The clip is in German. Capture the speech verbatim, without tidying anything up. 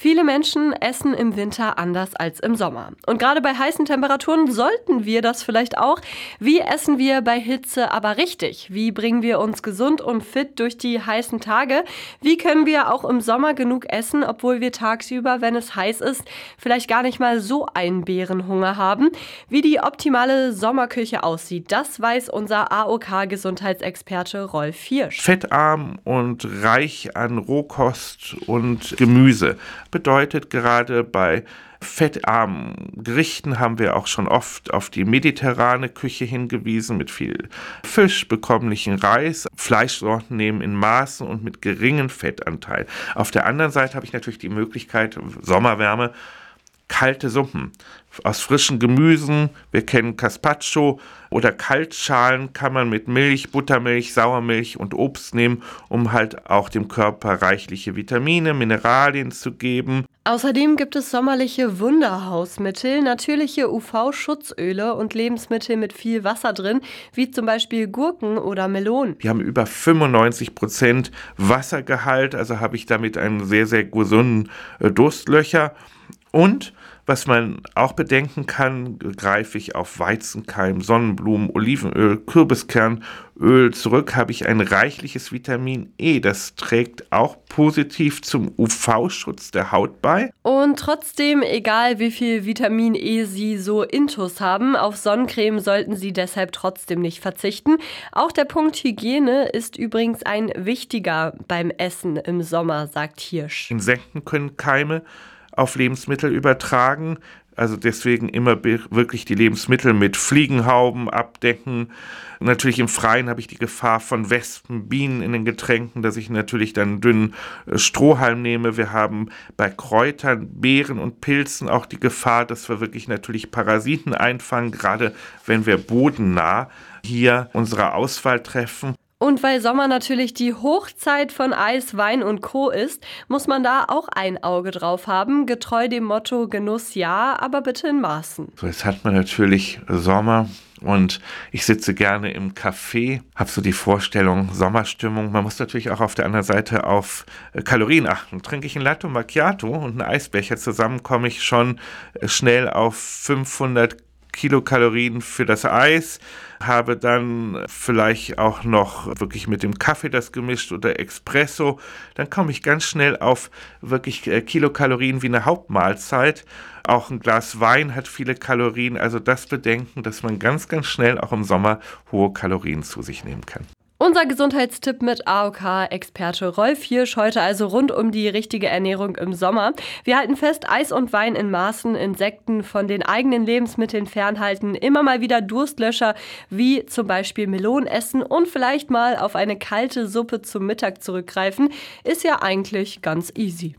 Viele Menschen essen im Winter anders als im Sommer. Und gerade bei heißen Temperaturen sollten wir das vielleicht auch. Wie essen wir bei Hitze aber richtig? Wie bringen wir uns gesund und fit durch die heißen Tage? Wie können wir auch im Sommer genug essen, obwohl wir tagsüber, wenn es heiß ist, vielleicht gar nicht mal so einen Bärenhunger haben? Wie die optimale Sommerküche aussieht, das weiß unser A O K-Gesundheitsexperte Rolf Hirsch. Fettarm und reich an Rohkost und Gemüse bedeutet gerade bei fettarmen Gerichten haben wir auch schon oft auf die mediterrane Küche hingewiesen mit viel Fisch, bekömmlichen Reis. Fleischsorten nehmen in Maßen und mit geringem Fettanteil. Auf der anderen Seite habe ich natürlich die Möglichkeit, Sommerwärme, kalte Suppen aus frischen Gemüsen, wir kennen Carpaccio oder Kaltschalen kann man mit Milch, Buttermilch, Sauermilch und Obst nehmen, um halt auch dem Körper reichliche Vitamine, Mineralien zu geben. Außerdem gibt es sommerliche Wunderhausmittel, natürliche U V-Schutzöle und Lebensmittel mit viel Wasser drin, wie zum Beispiel Gurken oder Melonen. Die haben über fünfundneunzig Prozent Wassergehalt, also habe ich damit einen sehr, sehr gesunden äh, Durstlöcher. Und was man auch bedenken kann, greife ich auf Weizenkeim, Sonnenblumen, Olivenöl, Kürbiskernöl zurück, habe ich ein reichliches Vitamin E. Das trägt auch positiv zum U V-Schutz der Haut bei. Und trotzdem, egal wie viel Vitamin E Sie so intus haben, auf Sonnencreme sollten Sie deshalb trotzdem nicht verzichten. Auch der Punkt Hygiene ist übrigens ein wichtiger beim Essen im Sommer, sagt Hirsch. Insekten können Keime auf Lebensmittel übertragen. Also deswegen immer wirklich die Lebensmittel mit Fliegenhauben abdecken. Natürlich im Freien habe ich die Gefahr von Wespen, Bienen in den Getränken, dass ich natürlich dann einen dünnen Strohhalm nehme. Wir haben bei Kräutern, Beeren und Pilzen auch die Gefahr, dass wir wirklich natürlich Parasiten einfangen, gerade wenn wir bodennah hier unsere Auswahl treffen. Und weil Sommer natürlich die Hochzeit von Eis, Wein und Co. ist, muss man da auch ein Auge drauf haben. Getreu dem Motto Genuss ja, aber bitte in Maßen. So, jetzt hat man natürlich Sommer und ich sitze gerne im Café, habe so die Vorstellung, Sommerstimmung. Man muss natürlich auch auf der anderen Seite auf Kalorien achten. Trinke ich ein Latte Macchiato und einen Eisbecher zusammen, komme ich schon schnell auf fünfhundert Kilokalorien für das Eis, habe dann vielleicht auch noch wirklich mit dem Kaffee das gemischt oder Espresso, dann komme ich ganz schnell auf wirklich Kilokalorien wie eine Hauptmahlzeit. Auch ein Glas Wein hat viele Kalorien, also das bedenken, dass man ganz, ganz schnell auch im Sommer hohe Kalorien zu sich nehmen kann. Unser Gesundheitstipp mit A O K-Experte Rolf Hirsch, heute also rund um die richtige Ernährung im Sommer. Wir halten fest, Eis und Wein in Maßen, Insekten von den eigenen Lebensmitteln fernhalten, immer mal wieder Durstlöscher wie zum Beispiel Melonen essen und vielleicht mal auf eine kalte Suppe zum Mittag zurückgreifen, ist ja eigentlich ganz easy.